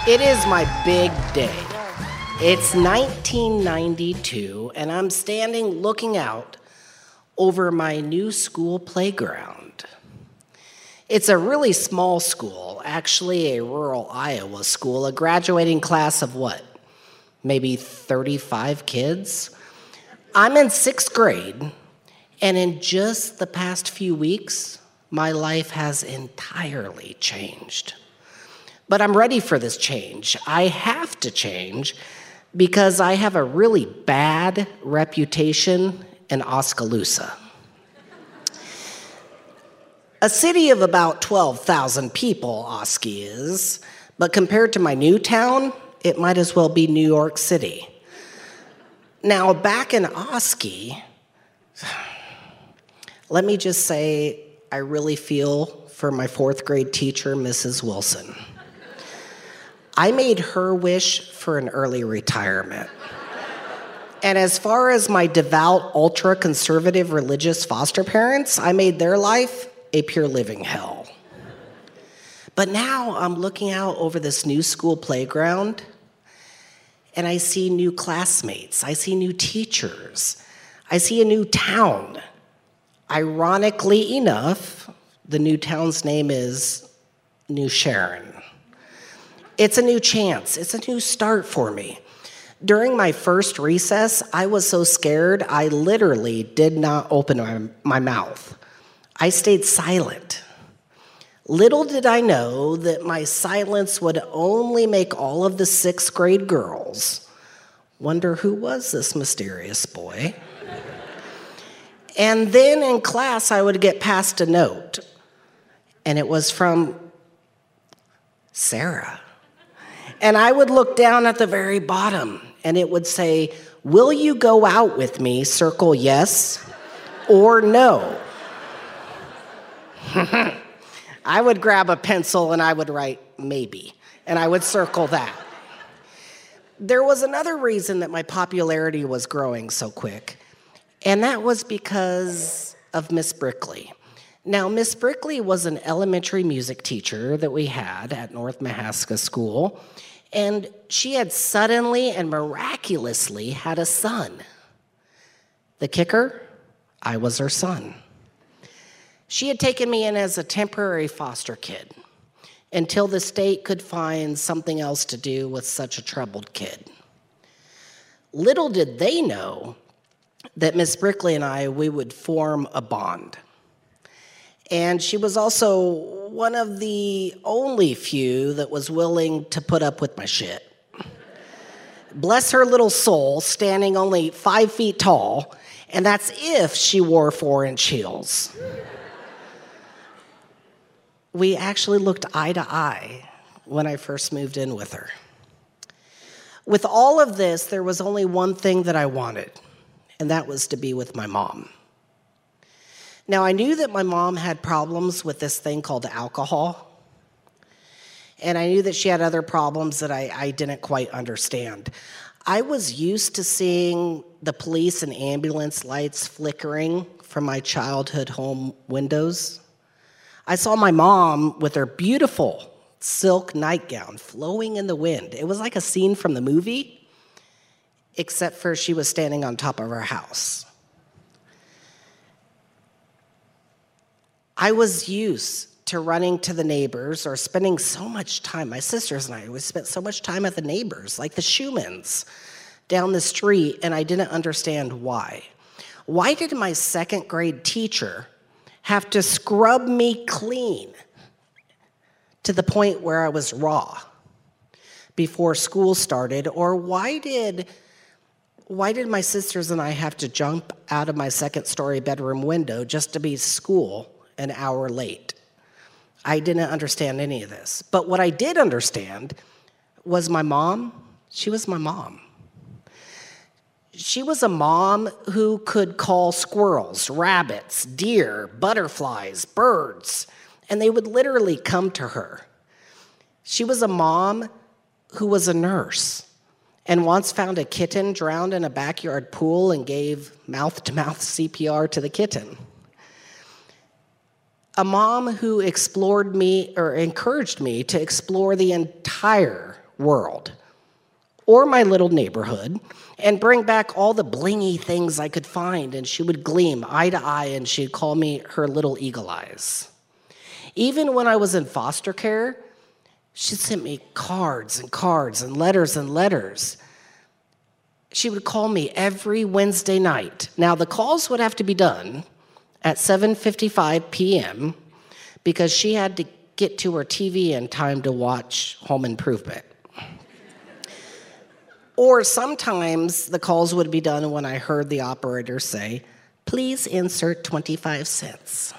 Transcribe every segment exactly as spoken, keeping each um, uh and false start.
It is my big day. It's nineteen ninety-two, and I'm standing looking out over my new school playground. It's a really small school, actually a rural Iowa school, a graduating class of what? Maybe thirty-five kids? I'm in sixth grade, and in just the past few weeks, my life has entirely changed. But I'm ready for this change. I have to change because I have a really bad reputation in Oskaloosa. A city of about twelve thousand people, Oski is, but compared to my new town, it might as well be New York City. Now, back in Oski, let me just say I really feel for my fourth grade teacher, Missus Wilson. I made her wish for an early retirement. And as far as my devout, ultra-conservative religious foster parents, I made their life a pure living hell. But now I'm looking out over this new school playground, and I see new classmates. I see new teachers. I see a new town. Ironically enough, the new town's name is New Sharon. It's a new chance. It's a new start for me. During my first recess, I was so scared, I literally did not open my, my mouth. I stayed silent. Little did I know that my silence would only make all of the sixth grade girls wonder who was this mysterious boy. And then in class, I would get passed a note, and it was from Sarah. And I would look down at the very bottom, and it would say, "Will you go out with me? Circle yes or no." I would grab a pencil and I would write maybe, and I would circle that. There was another reason that my popularity was growing so quick, and that was because of Miss Brickley. Now, Miss Brickley was an elementary music teacher that we had at North Mahaska School, and she had suddenly and miraculously had a son. The kicker, I was her son. She had taken me in as a temporary foster kid until the state could find something else to do with such a troubled kid. Little did they know that Miss Brickley and I, we would form a bond. And she was also one of the only few that was willing to put up with my shit. Bless her little soul, standing only five feet tall, and that's if she wore four-inch heels. We actually looked eye to eye when I first moved in with her. With all of this, there was only one thing that I wanted, and that was to be with my mom. Now, I knew that my mom had problems with this thing called alcohol, and I knew that she had other problems that I, I didn't quite understand. I was used to seeing the police and ambulance lights flickering from my childhood home windows. I saw my mom with her beautiful silk nightgown flowing in the wind. It was like a scene from the movie, except for she was standing on top of her house. I was used to running to the neighbors or spending so much time, my sisters and I, we spent so much time at the neighbors, like the Schumans, down the street, and I didn't understand why. Why did my second grade teacher have to scrub me clean to the point where I was raw before school started? Or why did why did my sisters and I have to jump out of my second story bedroom window just to be at school an hour late? I didn't understand any of this. But what I did understand was my mom, she was my mom. She was a mom who could call squirrels, rabbits, deer, butterflies, birds, and they would literally come to her. She was a mom who was a nurse and once found a kitten drowned in a backyard pool and gave mouth-to-mouth C P R to the kitten. A mom who explored me or encouraged me to explore the entire world or my little neighborhood and bring back all the blingy things I could find, and she would gleam eye to eye, and she'd call me her little eagle eyes. Even when I was in foster care, she sent me cards and cards and letters and letters. She would call me every Wednesday night. Now, the calls would have to be done at seven fifty-five p.m. because she had to get to her T V in time to watch Home Improvement. Or sometimes the calls would be done when I heard the operator say, "Please insert twenty-five cents.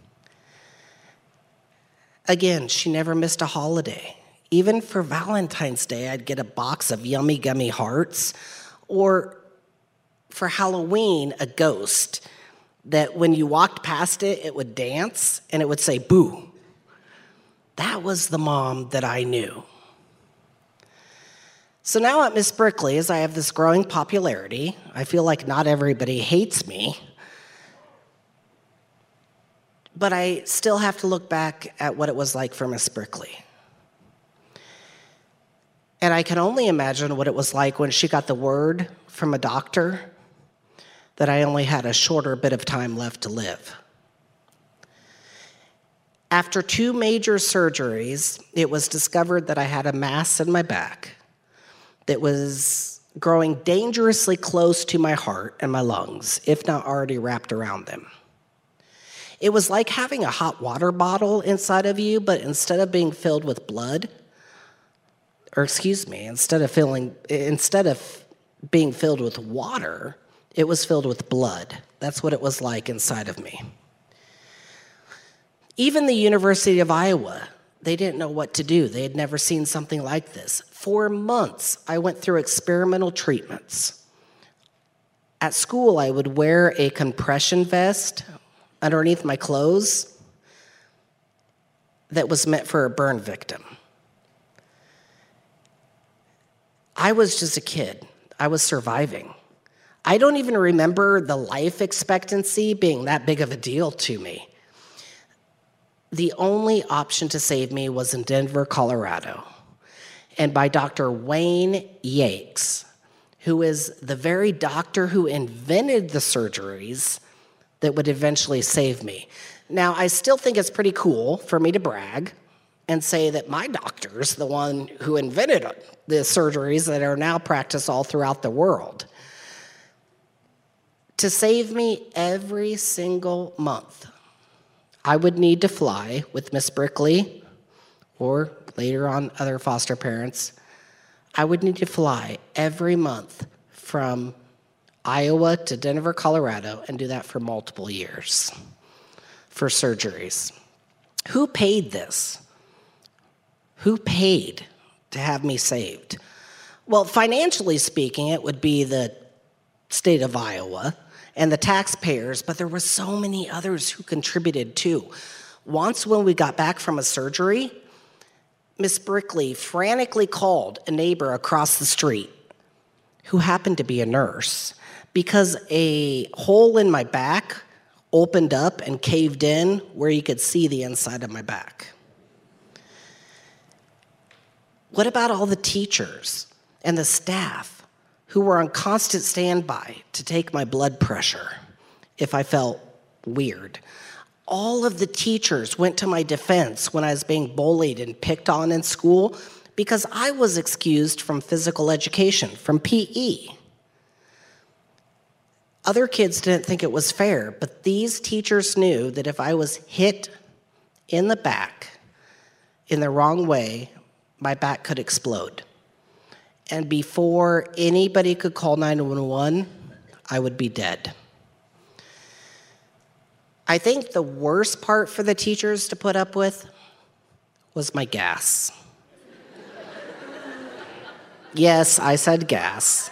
Again, she never missed a holiday. Even for Valentine's Day, I'd get a box of Yummy Gummy Hearts, or for Halloween, a ghost that when you walked past it, it would dance and it would say, boo. That was the mom that I knew. So now at Miss Brickley, as I have this growing popularity, I feel like not everybody hates me, but I still have to look back at what it was like for Miss Brickley. And I can only imagine what it was like when she got the word from a doctor that I only had a shorter bit of time left to live. After two major surgeries, it was discovered that I had a mass in my back that was growing dangerously close to my heart and my lungs, if not already wrapped around them. It was like having a hot water bottle inside of you, but instead of being filled with blood, or excuse me, instead of filling, instead of being filled with water, it was filled with blood. That's what it was like inside of me. Even the University of Iowa, they didn't know what to do. They had never seen something like this. For months, I went through experimental treatments. At school, I would wear a compression vest underneath my clothes that was meant for a burn victim. I was just a kid. I was surviving. I don't even remember the life expectancy being that big of a deal to me. The only option to save me was in Denver, Colorado, and by Doctor Wayne Yakes, who is the very doctor who invented the surgeries that would eventually save me. Now, I still think it's pretty cool for me to brag and say that my doctor's the one who invented the surgeries that are now practiced all throughout the world. To save me every single month, I would need to fly with Miss Brickley, or later on other foster parents. I would need to fly every month from Iowa to Denver, Colorado, and do that for multiple years for surgeries. Who paid this? Who paid to have me saved? Well, financially speaking, it would be the state of Iowa and the taxpayers, but there were so many others who contributed too. Once when we got back from a surgery, Miss Brickley frantically called a neighbor across the street who happened to be a nurse because a hole in my back opened up and caved in where you could see the inside of my back. What about all the teachers and the staff who were on constant standby to take my blood pressure if I felt weird? All of the teachers went to my defense when I was being bullied and picked on in school because I was excused from physical education, from P E. Other kids didn't think it was fair, but these teachers knew that if I was hit in the back in the wrong way, my back could explode. And before anybody could call nine one one, I would be dead. I think the worst part for the teachers to put up with was my gas. Yes, I said gas.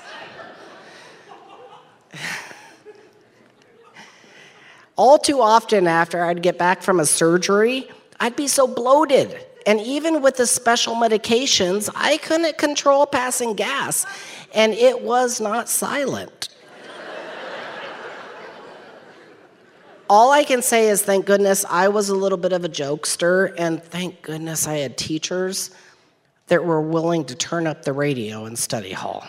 All too often after I'd get back from a surgery, I'd be so bloated. And even with the special medications, I couldn't control passing gas, and it was not silent. All I can say is thank goodness I was a little bit of a jokester, and thank goodness I had teachers. that were willing to turn up the radio in study hall.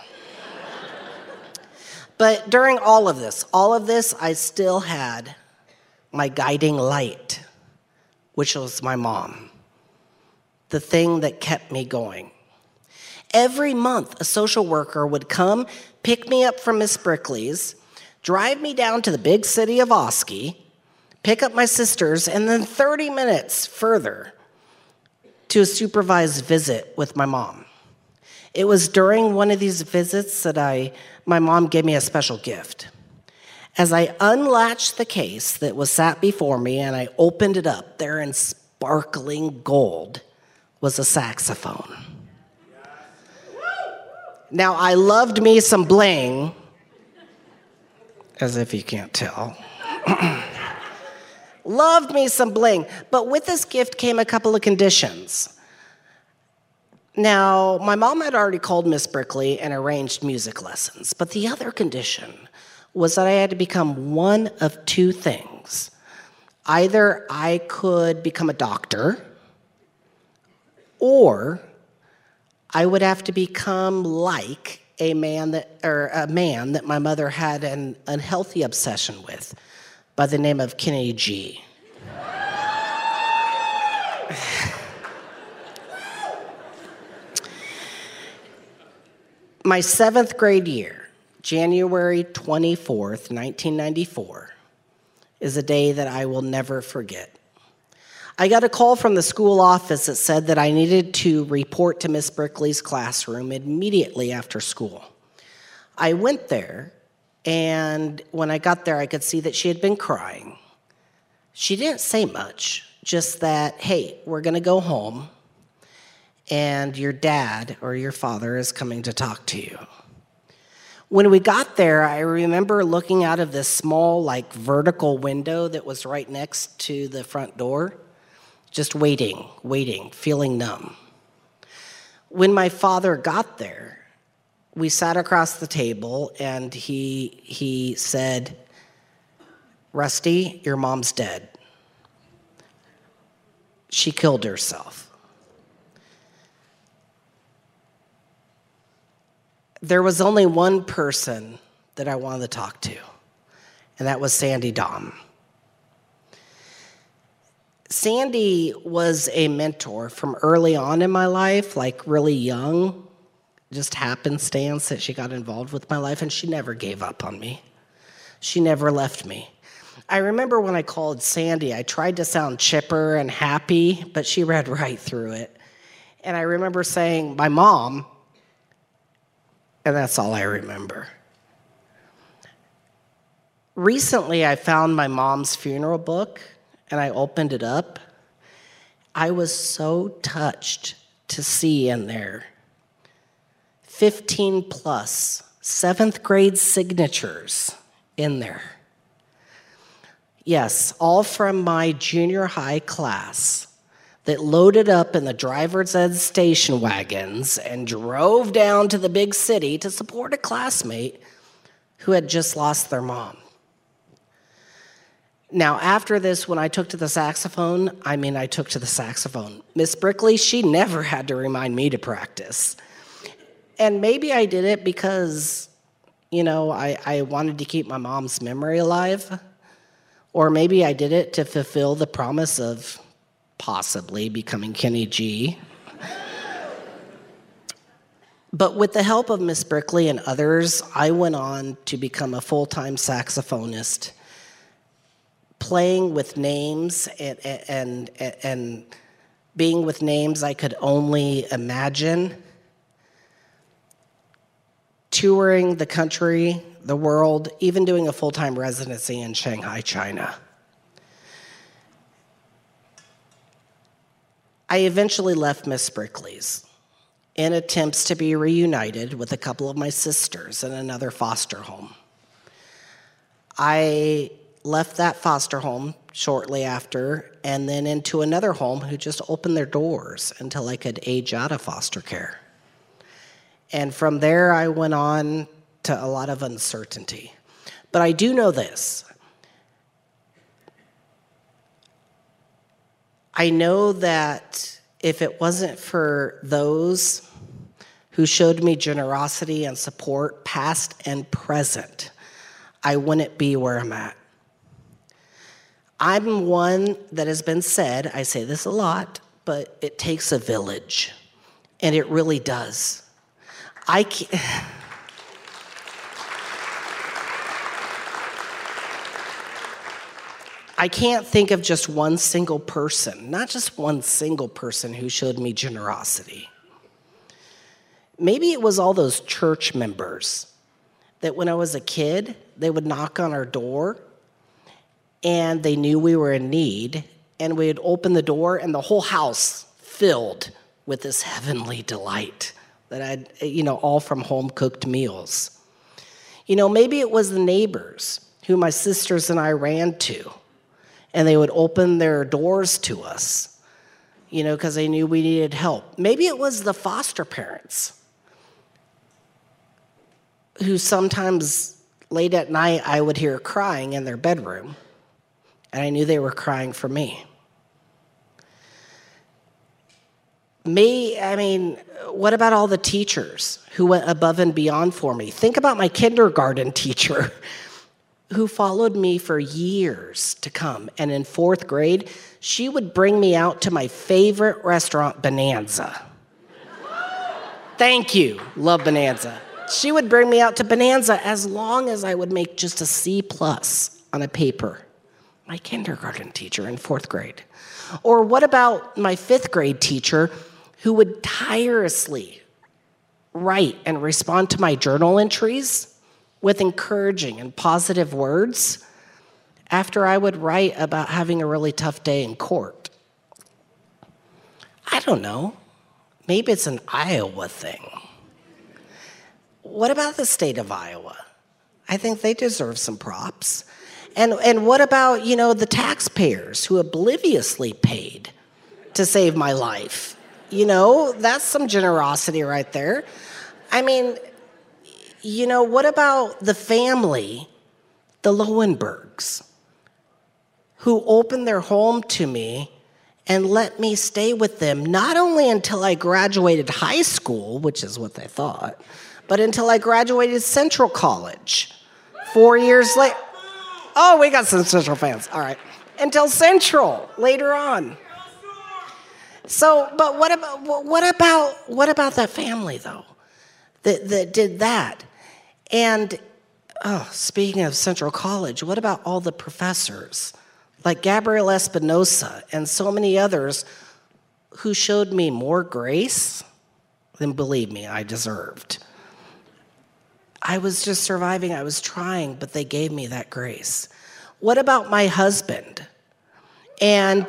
But during all of this, all of this, I still had my guiding light, which was my mom, the thing that kept me going. Every month, a social worker would come, pick me up from Miss Brickley's, drive me down to the big city of Oski, pick up my sisters, and then thirty minutes further to a supervised visit with my mom. It was during one of these visits that I, my mom gave me a special gift. As I unlatched the case that was sat before me and I opened it up, there in sparkling gold was a saxophone. Now, I loved me some bling, as if you can't tell. Loved me some bling, but with this gift came a couple of conditions. Now, my mom had already called Miss Brickley and arranged music lessons, but the other condition was that I had to become one of two things. Either I could become a doctor, or I would have to become like a man that, or a man that my mother had an unhealthy obsession with, by the name of Kenny G. My seventh grade year, January twenty-fourth, nineteen ninety-four, is a day that I will never forget. I got a call from the school office that said that I needed to report to Miss Brickley's classroom immediately after school. I went there, and when I got there, I could see that she had been crying. She didn't say much, just that, hey, we're going to go home, and your dad or your father is coming to talk to you. When we got there, I remember looking out of this small, like, vertical window that was right next to the front door, just waiting, waiting, feeling numb. When my father got there, we sat across the table, and he he said, Rusty, your mom's dead. She killed herself. There was only one person that I wanted to talk to, and that was Sandy Daum. Sandy was a mentor from early on in my life, like really young, just happenstance that she got involved with my life, and she never gave up on me. She never left me. I remember when I called Sandy, I tried to sound chipper and happy, but she read right through it. And I remember saying, my mom, and that's all I remember. Recently, I found my mom's funeral book, and I opened it up. I was so touched to see in there fifteen plus seventh grade signatures in there. Yes, all from my junior high class that loaded up in the driver's ed station wagons and drove down to the big city to support a classmate who had just lost their mom. Now, after this, when I took to the saxophone, I mean, I took to the saxophone. Miss Brickley, she never had to remind me to practice. And maybe I did it because, you know, I, I wanted to keep my mom's memory alive. Or maybe I did it to fulfill the promise of possibly becoming Kenny G. But with the help of Miss Brickley and others, I went on to become a full-time saxophonist, playing with names and, and, and being with names I could only imagine, touring the country, the world, even doing a full-time residency in Shanghai, China. I eventually left Miss Brickley's in attempts to be reunited with a couple of my sisters in another foster home. I left that foster home shortly after, and then into another home who just opened their doors until I could age out of foster care. And from there, I went on to a lot of uncertainty. But I do know this. I know that if it wasn't for those who showed me generosity and support, past and present, I wouldn't be where I'm at. I'm one that has been said, I say this a lot, but it takes a village, and it really does. I can't, I can't think of just one single person, not just one single person who showed me generosity. Maybe it was all those church members that when I was a kid, they would knock on our door and they knew we were in need, and we'd open the door and the whole house filled with this heavenly delight that I'd, you know, all from home-cooked meals. You know, maybe it was the neighbors who my sisters and I ran to, and they would open their doors to us, you know, because they knew we needed help. Maybe it was the foster parents who sometimes late at night I would hear crying in their bedroom, and I knew they were crying for me. Me, I mean, what about all the teachers who went above and beyond for me? Think about my kindergarten teacher who followed me for years to come. And in fourth grade, she would bring me out to my favorite restaurant, Bonanza. Thank you, love Bonanza. She would bring me out to Bonanza as long as I would make just a C plus on a paper. My kindergarten teacher in fourth grade. Or what about my fifth grade teacher who would tirelessly write and respond to my journal entries with encouraging and positive words after I would write about having a really tough day in court? I don't know. Maybe it's an Iowa thing. What about the state of Iowa? I think they deserve some props. And and what about, you know, the taxpayers who obliviously paid to save my life? You know, that's some generosity right there. I mean, you know, what about the family, the Lowenbergs, who opened their home to me and let me stay with them, not only until I graduated high school, which is what they thought, but until I graduated Central College four years later. Oh, we got some Central fans. All right. Until Central later on. So, but what about what about what about that family though, that that did that? And oh, speaking of Central College, what about all the professors like Gabriel Espinosa and so many others who showed me more grace than, believe me, I deserved? I was just surviving, I was trying, but they gave me that grace. What about my husband? And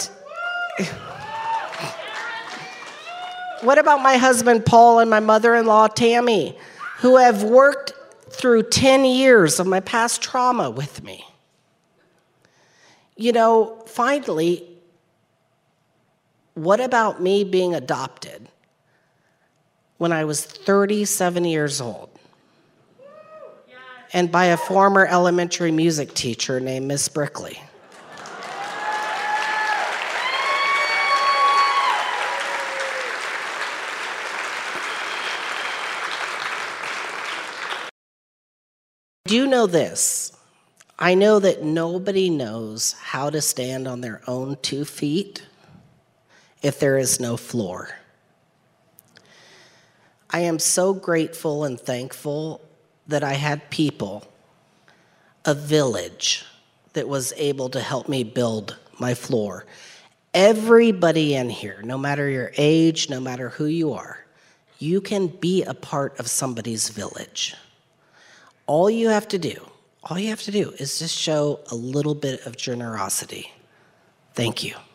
what about my husband, Paul, and my mother-in-law, Tammy, who have worked through ten years of my past trauma with me? You know, finally, what about me being adopted when I was thirty-seven years old? And by a former elementary music teacher named Miss Brickley. Do you know this? I know that nobody knows how to stand on their own two feet if there is no floor. I am so grateful and thankful that I had people, a village that was able to help me build my floor. Everybody in here, no matter your age, no matter who you are, you can be a part of somebody's village. All you have to do, all you have to do is just show a little bit of generosity. Thank you.